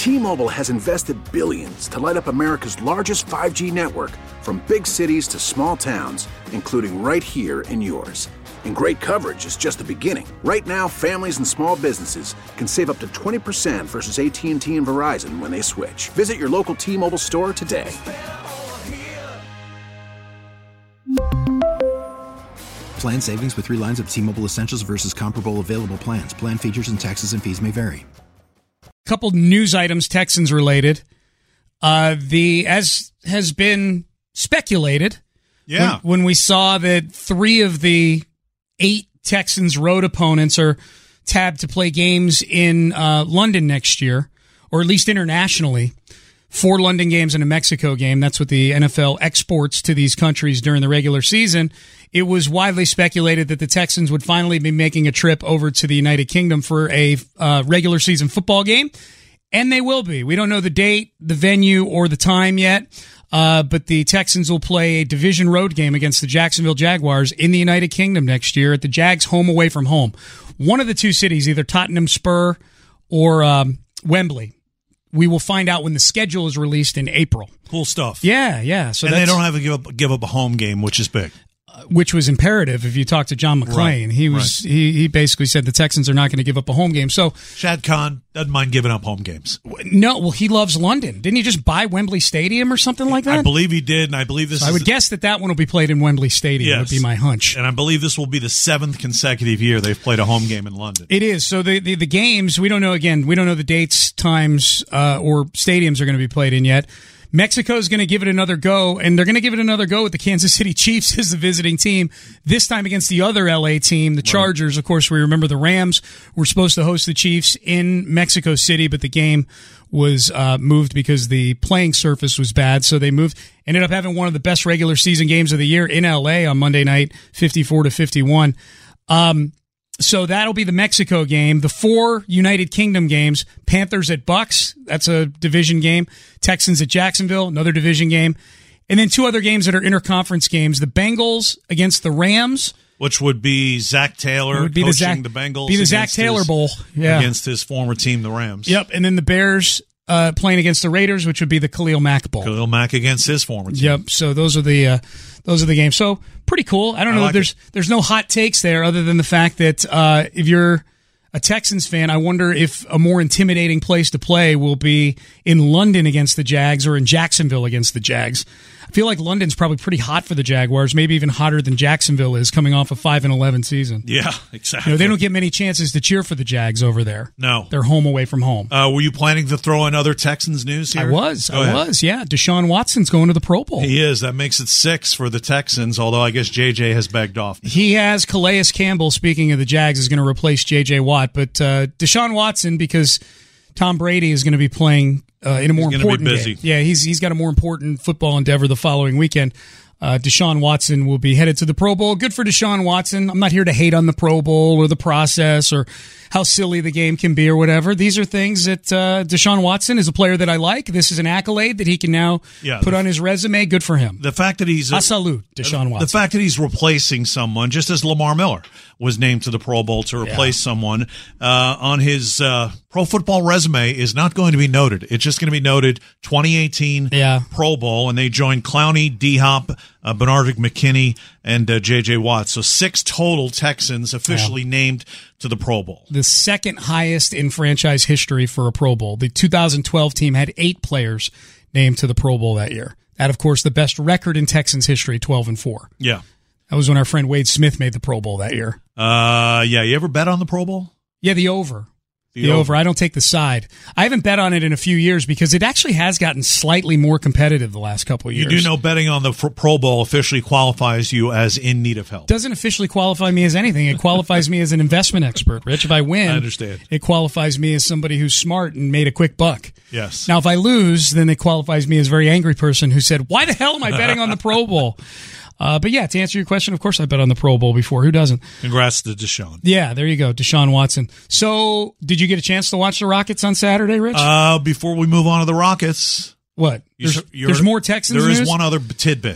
T-Mobile has invested billions to light up America's largest 5G network, from big cities to small towns, including right here in yours. And great coverage is just the beginning. Right now, families and small businesses can save up to 20% versus AT&T and Verizon when they switch. Visit your local T-Mobile store today. Plan savings with 3 lines of T-Mobile Essentials versus comparable available plans. Plan features and taxes and fees may vary. Couple news items, Texans related. As has been speculated, when we saw that 3 of the 8 Texans road opponents are tabbed to play games in London next year, or at least internationally. 4 London games and a Mexico game. That's what the NFL exports to these countries during the regular season. It was widely speculated that the Texans would finally be making a trip over to the United Kingdom for a regular season football game, and they will be. We don't know the date, the venue, or the time yet, but the Texans will play a division road game against the Jacksonville Jaguars in the United Kingdom next year at the Jags home away from home. One of the 2 cities, either Tottenham Spur or Wembley. We will find out when the schedule is released in April. Cool stuff. Yeah. So and they don't have to give up a home game, which is big. Which was imperative. If you talk to John McClain, he basically said the Texans are not going to give up a home game. So Shad Khan doesn't mind giving up home games. No, well, he loves London. Didn't he just buy Wembley Stadium or something like that? I believe he did, and I believe this. So I would guess that one will be played in Wembley Stadium. Yes. Would be my hunch. And I believe this will be the 7th consecutive year they've played a home game in London. It is. So the games, we don't know. Again, we don't know the dates, times, or stadiums are going to be played in yet. Mexico's going to give it another go, and they're going to give it another go with the Kansas City Chiefs as the visiting team, this time against the other L.A. team, the Chargers. Of course, we remember the Rams were supposed to host the Chiefs in Mexico City, but the game was moved because the playing surface was bad, so they moved. Ended up having one of the best regular season games of the year in L.A. on Monday night, 54-51. So that'll be the Mexico game. The 4 United Kingdom games, Panthers at Bucks, that's a division game. Texans at Jacksonville, another division game. And then 2 other games that are interconference games. The Bengals against the Rams. Which would be Zach Taylor coaching the Bengals. Be the Zach Taylor Bowl. Yeah. Against his former team, the Rams. Yep, and then the Bears playing against the Raiders, which would be the Khalil Mack Bowl. Khalil Mack against his former team. Yep, so those are the games. So pretty cool. I don't know. There's no hot takes there other than the fact that if you're a Texans fan, I wonder if a more intimidating place to play will be in London against the Jags or in Jacksonville against the Jags. I feel like London's probably pretty hot for the Jaguars, maybe even hotter than Jacksonville is coming off a 5-11 season. Yeah, exactly. They don't get many chances to cheer for the Jags over there. No. They're home away from home. Were you planning to throw in other Texans news here? I was, yeah. Deshaun Watson's going to the Pro Bowl. He is. That makes it 6 for the Texans, although I guess JJ has begged off. He has. Calais Campbell, speaking of the Jags, is going to replace JJ Watt. But Deshaun Watson, because Tom Brady is going to be playing in a more important game. Yeah, he's got a more important football endeavor the following weekend. Deshaun Watson will be headed to the Pro Bowl. Good for Deshaun Watson. I'm not here to hate on the Pro Bowl or the process or how silly the game can be or whatever. These are things that Deshaun Watson is a player that I like. This is an accolade that he can now put on his resume. Good for him. The fact that he's salute Deshaun Watson. The fact that he's replacing someone, just as Lamar Miller was named to the Pro Bowl to replace someone on his Pro Football resume is not going to be noted. It's just going to be noted 2018 Pro Bowl, and they joined Clowney, D-Hop, Bernard McKinney, and J.J. Watt. So 6 total Texans officially named to the Pro Bowl. The second highest in franchise history for a Pro Bowl. The 2012 team had 8 players named to the Pro Bowl that year. That, of course, the best record in Texans history, 12-4. Yeah. That was when our friend Wade Smith made the Pro Bowl that year. You ever bet on the Pro Bowl? Yeah, the over. The over. I don't take the side. I haven't bet on it in a few years because it actually has gotten slightly more competitive the last couple of years. You do know betting on the Pro Bowl officially qualifies you as in need of help. Doesn't officially qualify me as anything. It qualifies me as an investment expert, Rich. If I win, I understand. It qualifies me as somebody who's smart and made a quick buck. Yes. Now, if I lose, then it qualifies me as a very angry person who said, why the hell am I betting on the Pro Bowl? But yeah, to answer your question, of course I bet on the Pro Bowl before. Who doesn't? Congrats to Deshaun. Yeah, there you go, Deshaun Watson. So, did you get a chance to watch the Rockets on Saturday, Rich? Before we move on to the Rockets. What? There's more Texans There news? is one other tidbit.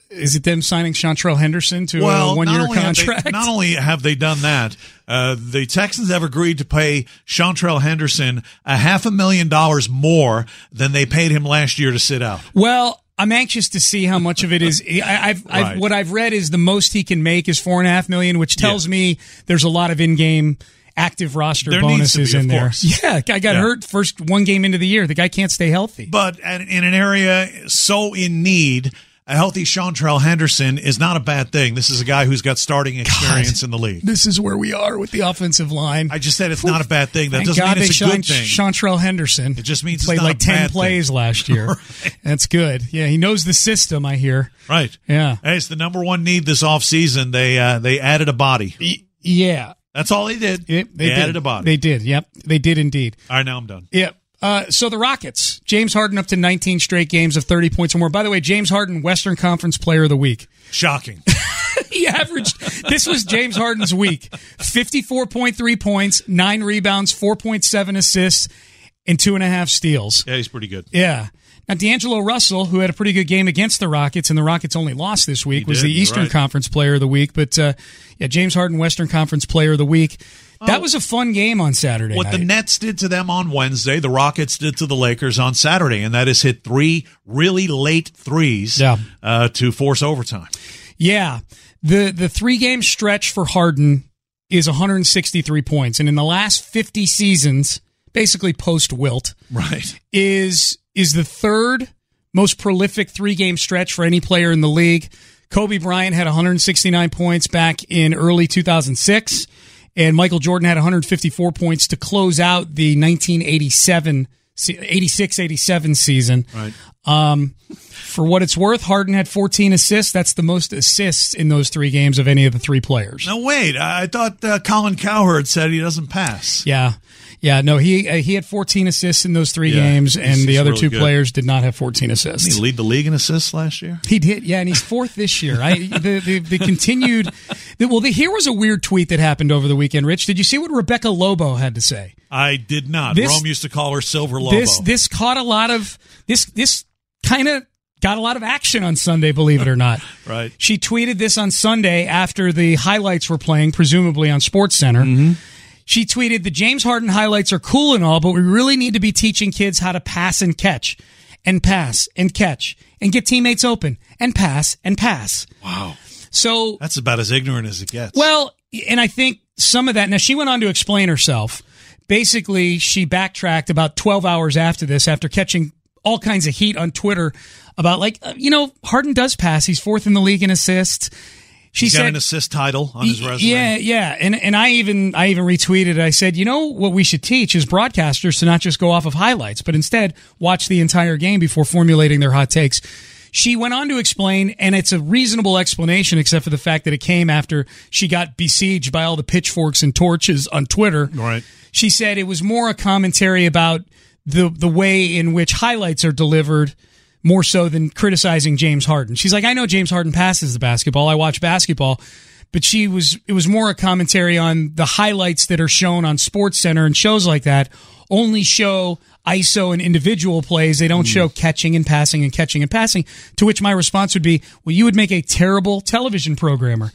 Is it them signing Chantrell Henderson to a one-year contract? Not only have they done that, the Texans have agreed to pay Chantrell Henderson $500,000 more than they paid him last year to sit out. Well, I'm anxious to see how much of it is. What I've read is the most he can make is $4.5 million, which tells me there's a lot of in-game active roster bonuses in there. Yeah, guy got hurt first one game into the year. The guy can't stay healthy. But in an area so in need, a healthy Chantrell Henderson is not a bad thing. This is a guy who's got starting experience in the league. This is where we are with the offensive line. I just said it's not a bad thing. That doesn't mean it's a good thing. Chantrell Henderson. It just means he played like 10 plays last year. Right. That's good. Yeah, he knows the system, I hear. Right. Yeah. Hey, it's the number one need this offseason. They added a body. Yeah. That's all they did. They added a body. They did. Yep. They did indeed. All right, now I'm done. Yep. So the Rockets, James Harden up to 19 straight games of 30 points or more. By the way, James Harden, Western Conference Player of the Week. Shocking. He averaged, this was James Harden's week, 54.3 points, 9 rebounds, 4.7 assists, and 2.5 steals. Yeah, he's pretty good. Yeah. Now, D'Angelo Russell, who had a pretty good game against the Rockets, and the Rockets only lost this week, was the Eastern Conference Player of the Week. But, James Harden, Western Conference Player of the Week. That was a fun game on Saturday night. The Nets did to them on Wednesday, the Rockets did to the Lakers on Saturday, and that is hit 3 really late threes to force overtime. Yeah. The 3-game stretch for Harden is 163 points, and in the last 50 seasons, basically post-Wilt, is the third most prolific 3-game stretch for any player in the league. Kobe Bryant had 169 points back in early 2006. And Michael Jordan had 154 points to close out the 86-87 season. Right. For what it's worth, Harden had 14 assists. That's the most assists in those 3 games of any of the 3 players. No, wait. I thought Colin Cowherd said he doesn't pass. Yeah. Yeah, no, he had 14 assists in those 3 games, and the other really 2 players did not have 14 assists. Did he lead the league in assists last year? He did, yeah, and he's 4th this year. The continued. Here was a weird tweet that happened over the weekend. Rich, did you see what Rebecca Lobo had to say? I did not. Rome used to call her Silver Lobo. This caught a lot of this kind of got a lot of action on Sunday, believe it or not. Right. She tweeted this on Sunday after the highlights were playing, presumably on SportsCenter. Mm-hmm. She tweeted, "The James Harden highlights are cool and all, but we really need to be teaching kids how to pass and catch, and pass and catch, and get teammates open, and pass and pass." Wow. So that's about as ignorant as it gets. Well, and I think some of that, now she went on to explain herself. Basically, she backtracked about 12 hours after this, after catching all kinds of heat on Twitter about Harden does pass. He's 4th in the league in assists. He's got an assist title on his resume. Yeah. And I even retweeted. I said, what we should teach is broadcasters to not just go off of highlights, but instead watch the entire game before formulating their hot takes. She went on to explain, and it's a reasonable explanation, except for the fact that it came after she got besieged by all the pitchforks and torches on Twitter. Right. She said it was more a commentary about the way in which highlights are delivered, more so than criticizing James Harden. She's like, I know James Harden passes the basketball. I watch basketball. But it was more a commentary on the highlights that are shown on SportsCenter and shows like that only show ISO and individual plays. They don't show catching and passing and catching and passing. To which my response would be, well, you would make a terrible television programmer.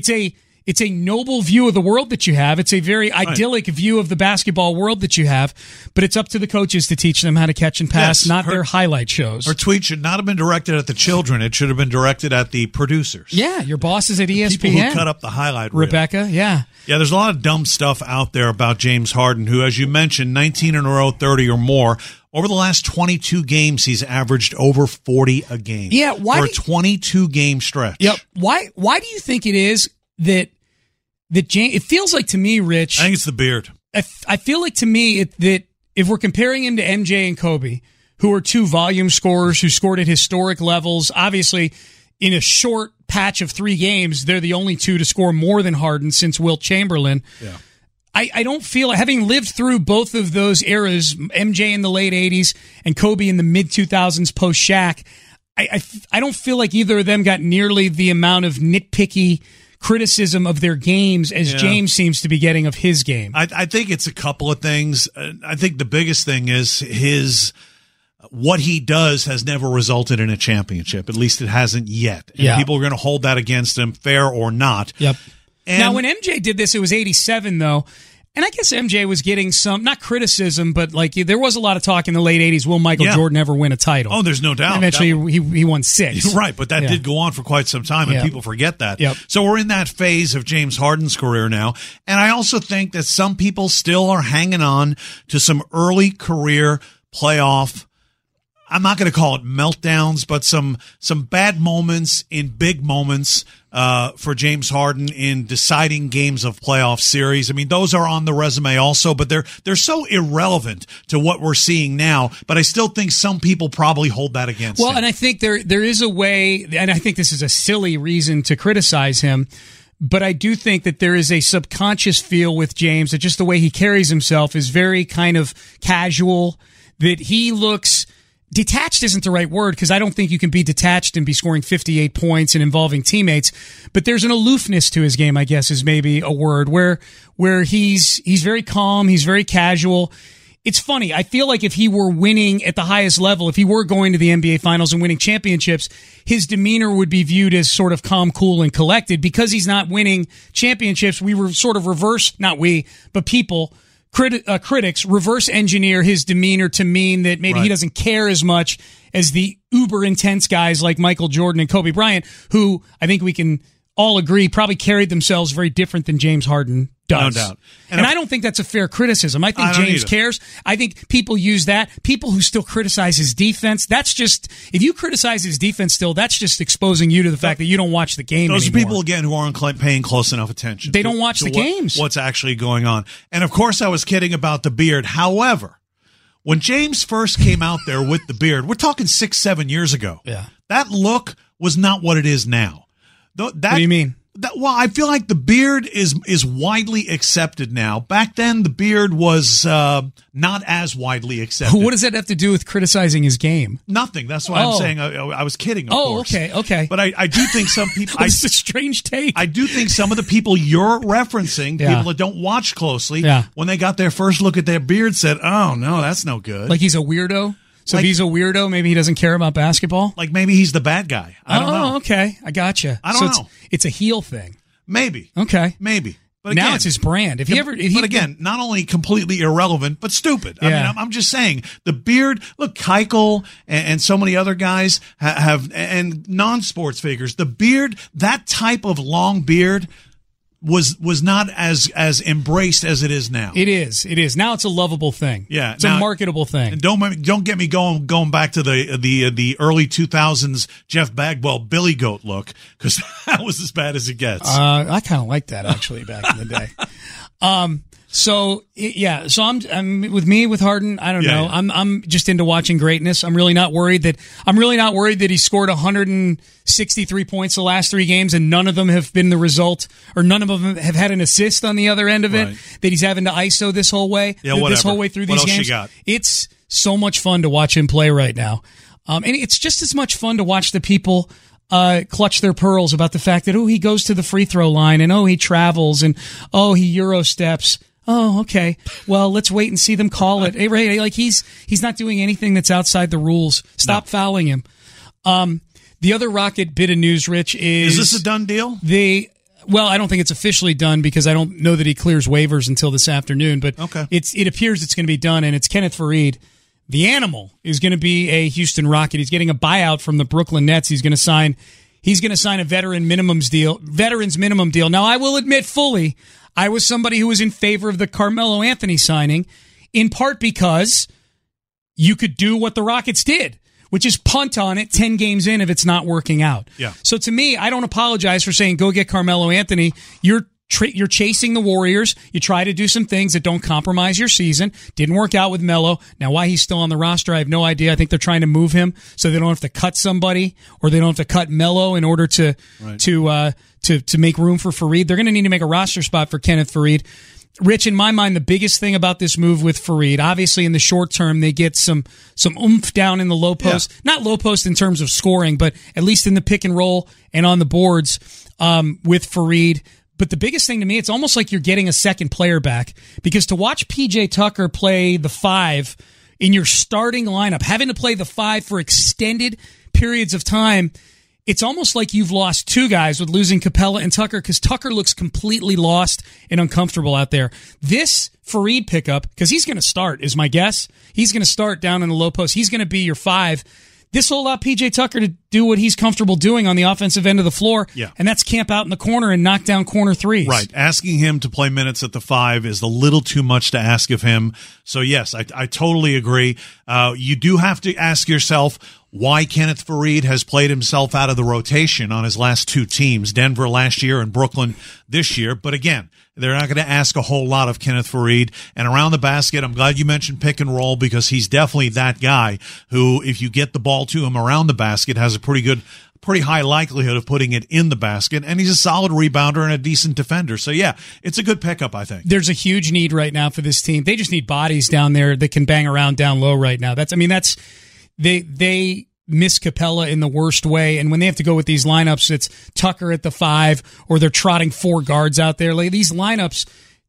It's a noble view of the world that you have. It's a very idyllic view of the basketball world that you have, but it's up to the coaches to teach them how to catch and pass, not their highlight shows. Her tweet should not have been directed at the children. It should have been directed at the producers. Yeah, your bosses at ESPN. People who cut up the highlight reel. Rebecca, yeah. Yeah, there's a lot of dumb stuff out there about James Harden, who, as you mentioned, 19 in a row, 30 or more. Over the last 22 games, he's averaged over 40 a game. Yeah, why? For a 22-game stretch. Yep. Why do you think it is that James, it feels like to me, Rich, I think it's the beard. I feel like to me that if we're comparing him to MJ and Kobe, who are 2 volume scorers who scored at historic levels, obviously in a short patch of 3 games, they're the only 2 to score more than Harden since Wilt Chamberlain. Yeah. I don't feel, having lived through both of those eras, MJ in the late 80s and Kobe in the mid 2000s post Shaq, I don't feel like either of them got nearly the amount of nitpicky criticism of their games as James seems to be getting of his game. I think it's a couple of things. I think the biggest thing is his what he does has never resulted in a championship. At least it hasn't yet. And people are going to hold that against him, fair or not. Yep. And now, when MJ did this, it was 87, though. And I guess MJ was getting some, not criticism, but like there was a lot of talk in the late 80s, will Michael Jordan ever win a title? Oh, there's no doubt. Eventually, he won 6. Right, but that did go on for quite some time, and people forget that. Yep. So we're in that phase of James Harden's career now. And I also think that some people still are hanging on to some early career playoff, I'm not going to call it meltdowns, but some bad moments in big moments for James Harden in deciding games of playoff series. I mean, those are on the resume also, but they're so irrelevant to what we're seeing now. But I still think some people probably hold that against him. And I think there is a way, and I think this is a silly reason to criticize him, but I do think that there is a subconscious feel with James that just the way he carries himself is very kind of casual, that he looks... Detached isn't the right word because I don't think you can be detached and be scoring 58 points and involving teammates. But there's an aloofness to his game, I guess, is maybe a word where he's very calm, he's very casual. It's funny. I feel like if he were winning at the highest level, if he were going to the NBA Finals and winning championships, his demeanor would be viewed as sort of calm, cool, and collected. Because he's not winning championships, we were sort of reverse, not we, but people. Critics reverse engineer his demeanor to mean that maybe he doesn't care as much as the uber intense guys like Michael Jordan and Kobe Bryant, who I think we can all agree probably carried themselves very different than James Harden does. No doubt. And I don't think that's a fair criticism. I think James cares. I think people use that. People who still criticize his defense, that's just, if you criticize his defense still, that's just exposing you to the fact that you don't watch the game Those anymore. are people, again, who aren't paying close enough attention. They don't watch the games. What's actually going on. And, of course, I was kidding about the beard. However, when James first came out there with the beard, we're talking 6-7 years ago. Yeah. That look was not what it is now. What do you mean? Well, I feel like the beard is widely accepted now. Back then, the beard was not as widely accepted. What does that have to do with criticizing his game? Nothing. That's why I'm saying I was kidding, of course. Okay. But I do think some people... It's a strange take. I do think some of the people you're referencing, people that don't watch closely, when they got their first look at their beard, said, oh, no, that's no good. Like he's a weirdo? So if he's a weirdo, maybe he doesn't care about basketball? Like maybe he's the bad guy. I don't know. Oh, okay. I gotcha. I don't know. It's a heel thing. Maybe. Okay. Maybe. But now it's his brand. But again, not only completely irrelevant, but stupid. I mean, I'm just saying the beard. Look, Keuchel and so many other guys have, and non-sports figures. The beard, that type of long beard, was not as embraced as it is now. It is. Now it's a lovable thing. Yeah, it's a marketable thing. And don't get me going back to the early 2000s Jeff Bagwell Billy Goat look, because that was as bad as it gets. I kind of liked that actually back in the day. So I'm with Harden. I don't know. Yeah. I'm just into watching greatness. I'm really not worried that he scored 163 points the last 3 games and none of them have been the result, or none of them have had an assist on the other end of it. That he's having to ISO this whole way. Yeah, whatever. This whole way through what these else games. You got? It's so much fun to watch him play right now, and it's just as much fun to watch the people clutch their pearls about the fact that he goes to the free throw line and he travels and he Euro steps. Oh, okay. Well, let's wait and see them call it. Hey, Ray, like he's not doing anything that's outside the rules. Stop fouling him. The other Rocket bit of news, Rich, is this a done deal? Well, I don't think it's officially done because I don't know that he clears waivers until this afternoon. But it appears it's going to be done, and it's Kenneth Faried. The animal is going to be a Houston Rocket. He's getting a buyout from the Brooklyn Nets. He's going to sign a veterans minimum deal. Now, I will admit fully, I was somebody who was in favor of the Carmelo Anthony signing, in part because you could do what the Rockets did, which is punt on it 10 games in if it's not working out. Yeah. So to me, I don't apologize for saying go get Carmelo Anthony. You're chasing the Warriors. You try to do some things that don't compromise your season. Didn't work out with Melo. Now, why he's still on the roster, I have no idea. I think they're trying to move him so they don't have to cut somebody, or they don't have to cut Melo in order to make room for Faried. They're going to need to make a roster spot for Kenneth Faried. Rich, in my mind, the biggest thing about this move with Faried, obviously in the short term, they get some oomph down in the low post. Yeah. Not low post in terms of scoring, but at least in the pick and roll and on the boards with Faried. But the biggest thing to me, it's almost like you're getting a second player back, because to watch PJ Tucker play the 5 in your starting lineup, having to play the 5 for extended periods of time, it's almost like you've lost 2 guys with losing Capella and Tucker, because Tucker looks completely lost and uncomfortable out there. This Faried pickup, because he's going to start, is my guess. He's going to start down in the low post. He's going to be your 5. This will allow P.J. Tucker to do what he's comfortable doing on the offensive end of the floor, and that's camp out in the corner and knock down corner threes. Right. Asking him to play minutes at the 5 is a little too much to ask of him. So, yes, I totally agree. You do have to ask yourself why Kenneth Faried has played himself out of the rotation on his last 2 teams, Denver last year and Brooklyn this year. But, again, they're not going to ask a whole lot of Kenneth Faried. And around the basket, I'm glad you mentioned pick and roll, because he's definitely that guy who, if you get the ball to him around the basket, has a pretty high likelihood of putting it in the basket. And he's a solid rebounder and a decent defender. So, yeah, it's a good pickup, I think. There's a huge need right now for this team. They just need bodies down there that can bang around down low right now. They miss Capella in the worst way, and when they have to go with these lineups, it's Tucker at the 5, or they're trotting 4 guards out there. Like, these lineups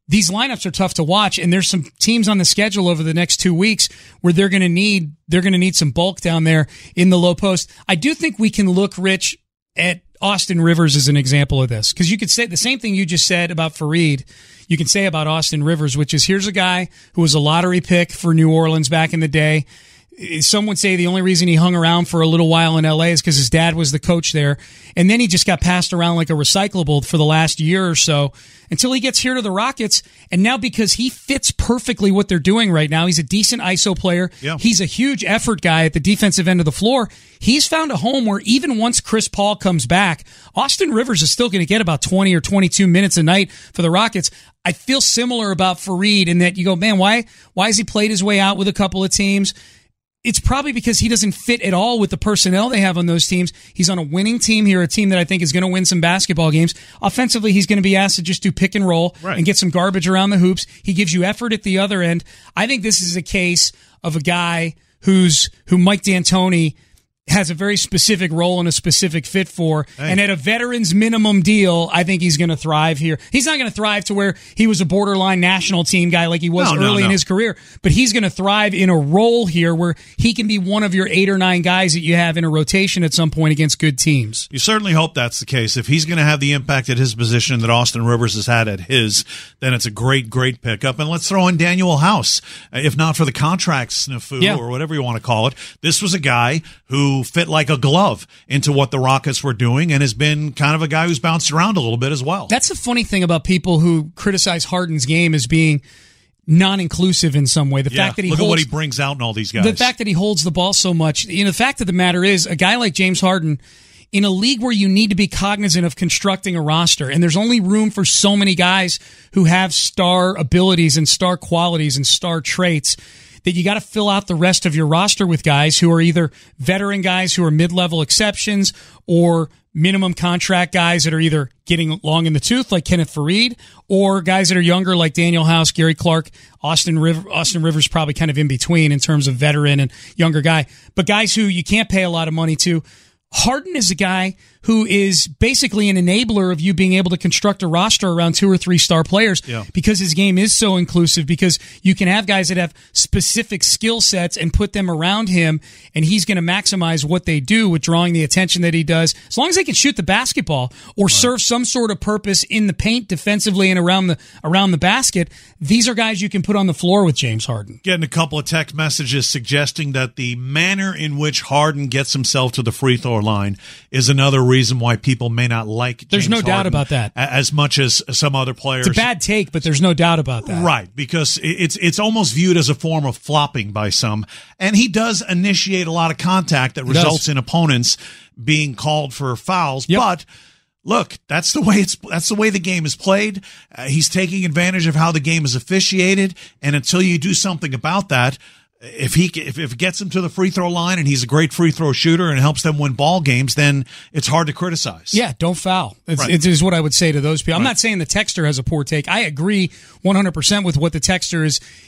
are tough to watch, and there's some teams on the schedule over the next 2 weeks where they're going to need some bulk down there in the low post. I do think we can look, Rich, at Austin Rivers as an example of this, because you could say the same thing you just said about Faried. You can say about Austin Rivers, which is, here's a guy who was a lottery pick for New Orleans back in the day. Some would say the only reason he hung around for a little while in L.A. is because his dad was the coach there. And then he just got passed around like a recyclable for the last year or so until he gets here to the Rockets. And now, because he fits perfectly what they're doing right now, he's a decent ISO player. Yeah. He's a huge effort guy at the defensive end of the floor. He's found a home where even once Chris Paul comes back, Austin Rivers is still going to get about 20 or 22 minutes a night for the Rockets. I feel similar about Faried in that you go, man, why has he played his way out with a couple of teams? It's probably because he doesn't fit at all with the personnel they have on those teams. He's on a winning team here, a team that I think is going to win some basketball games. Offensively, he's going to be asked to just do pick and roll and get some garbage around the hoops. He gives you effort at the other end. I think this is a case of a guy who Mike D'Antoni has a very specific role and a specific fit for. Hey. And at a veteran's minimum deal, I think he's going to thrive here. He's not going to thrive to where he was a borderline national team guy like he was early in his career, but he's going to thrive in a role here where he can be one of your 8 or 9 guys that you have in a rotation at some point against good teams. You certainly hope that's the case. If he's going to have the impact at his position that Austin Rivers has had at his, then it's a great, great pickup. And let's throw in Daniel House. If not for the contract snafu or whatever you want to call it, this was a guy who fit like a glove into what the Rockets were doing and has been kind of a guy who's bounced around a little bit as well. That's the funny thing about people who criticize Harden's game as being non-inclusive in some way. The fact that look at what he brings out in all these guys. The fact that he holds the ball so much. The fact of the matter is, a guy like James Harden, in a league where you need to be cognizant of constructing a roster, and there's only room for so many guys who have star abilities and star qualities and star traits, that you got to fill out the rest of your roster with guys who are either veteran guys who are mid-level exceptions or minimum contract guys that are either getting long in the tooth like Kenneth Faried, or guys that are younger like Daniel House, Gary Clark, Austin Rivers probably kind of in between in terms of veteran and younger guy. But guys who you can't pay a lot of money to. Harden is a guy who is basically an enabler of you being able to construct a roster around 2 or 3 star players because his game is so inclusive, because you can have guys that have specific skill sets and put them around him, and he's going to maximize what they do with drawing the attention that he does. As long as they can shoot the basketball or serve some sort of purpose in the paint defensively and around the basket, these are guys you can put on the floor with James Harden. Getting a couple of text messages suggesting that the manner in which Harden gets himself to the free throw line is another reason why people may not like There's James no doubt Harden about that. as much as some other players. It's a bad take, but there's no doubt about that. Right, because it's almost viewed as a form of flopping by some. And he does initiate a lot of contact that results in opponents being called for fouls. Yep. But look, that's the way the game is played. He's taking advantage of how the game is officiated, and until you do something about that, if it gets him to the free throw line and he's a great free throw shooter and helps them win ball games, then it's hard to criticize. Yeah, don't foul. It is what I would say to those people. I'm not saying the texter has a poor take. I agree 100% with what the texter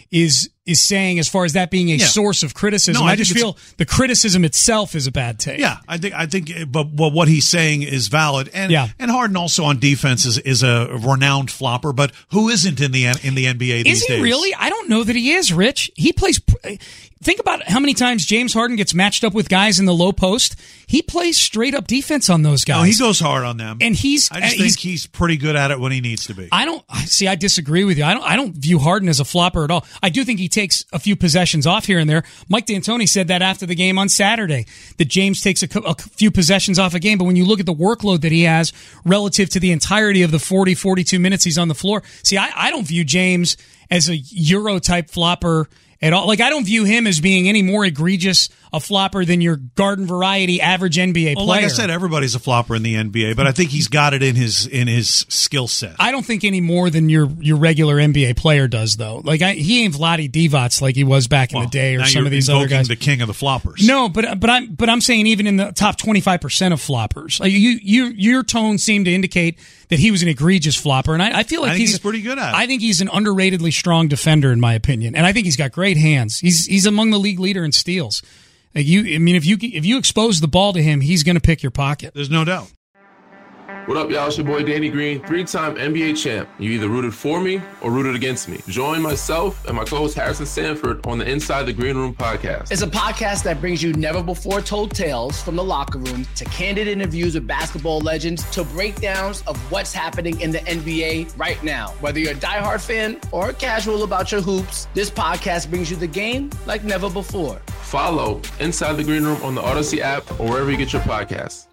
is saying as far as that being a source of criticism. I just feel the criticism itself is a bad take. Yeah, I think, but what he's saying is valid. And Harden also on defense is a renowned flopper, but who isn't in the NBA these days? Is he really? I don't know that he is, Rich. He plays. think about how many times James Harden gets matched up with guys in the low post. He plays straight up defense on those guys. Oh, he goes hard on them. And I think he's pretty good at it when he needs to be. I disagree with you. I don't view Harden as a flopper at all. I do think he takes a few possessions off here and there. Mike D'Antoni said that after the game on Saturday, that James takes a few possessions off a game. But when you look at the workload that he has relative to the entirety of the 40, 42 minutes he's on the floor, I don't view James as a Euro type flopper at all. Like, I don't view him as being any more egregious a flopper than your garden variety average NBA player. Like I said, everybody's a flopper in the NBA, but I think he's got it in his skill set. I don't think any more than your regular NBA player does, though. Like, he ain't Vlade Divac like he was back in the day, or some of these other guys. The king of the floppers. No, but I'm saying even in the top 25% of floppers, like your tone seemed to indicate that he was an egregious flopper, and I feel like he's pretty good at it. I think he's an underratedly strong defender, in my opinion, and I think he's got great hands. He's among the league leader in steals. Like if you expose the ball to him, he's going to pick your pocket. There's no doubt. What up, y'all? It's your boy Danny Green, 3-time NBA champ. You either rooted for me or rooted against me. Join myself and my co-host Harrison Sanford on the Inside the Green Room podcast. It's a podcast that brings you never-before-told tales from the locker room to candid interviews with basketball legends to breakdowns of what's happening in the NBA right now. Whether you're a diehard fan or casual about your hoops, this podcast brings you the game like never before. Follow Inside the Green Room on the Odyssey app or wherever you get your podcasts.